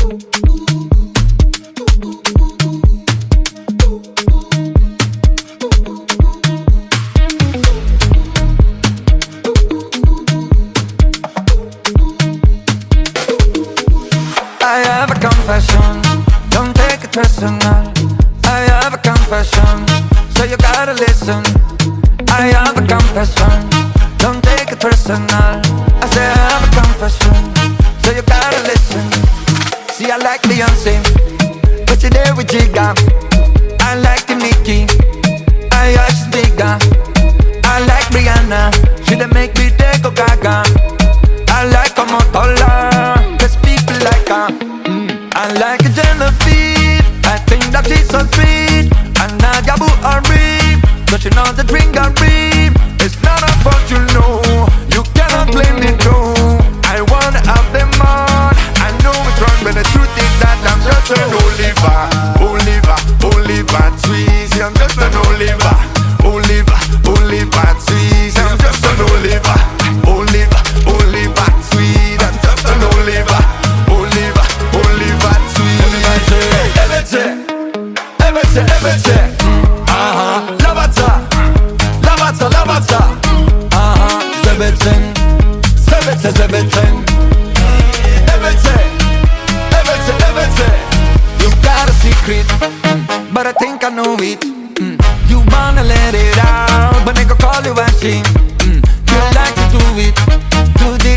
I have a confession, don't take it personal. I have a confession, so you gotta listen. I have a confession, don't take it personal. I say I have a confession, so you gotta listen. See, I like Beyonce, but you're there with Jigga. I like the Nicki, I she's bigger. I like Rihanna, she done make me go gaga. I like Omotola, cause people like her. I like a Genevieve, I think that she's so sweet. And Nadia Buhari, but you know the drink I read. It's not a fortune, no, you cannot blame me, no. I wanna have them all. I know it's wrong, but the truth is that I'm just an Oliver, Tweezy. I'm just an Oliver, Tweezy. I'm just an Oliver, Tweezy. I'm just an Oliver, Tweezy. Everything, Lavata, everything. You got a secret, but I think I know it. You wanna let it out, but they gon' call you watching. You like to do it, do the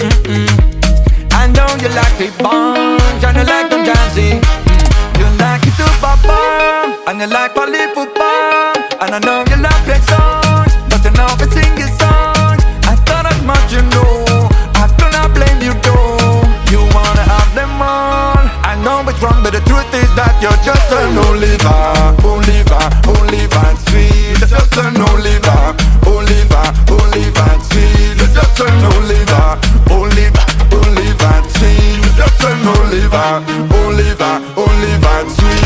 I know you like the bunch, and you like them dancing. You like it to pop up, and you like poly football. And I know you love great songs, but you know we sing your songs. I thought as much, you know, I do not blame you though. You wanna have them all. I know it's wrong, but the truth is that you're just an Oliver, Tweezy. You're just an Oliver, Tweezy. You're just an Oliver, Tweezy. You're just an Oliver, Tweezy.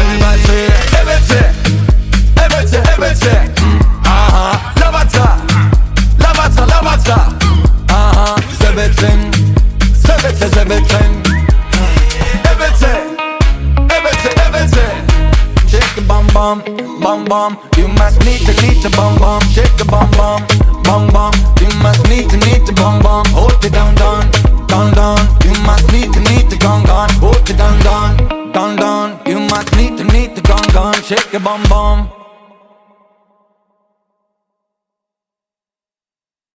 Everything. Lavata. Everything. Everything. Shake the bum bum. You must need to bum bum.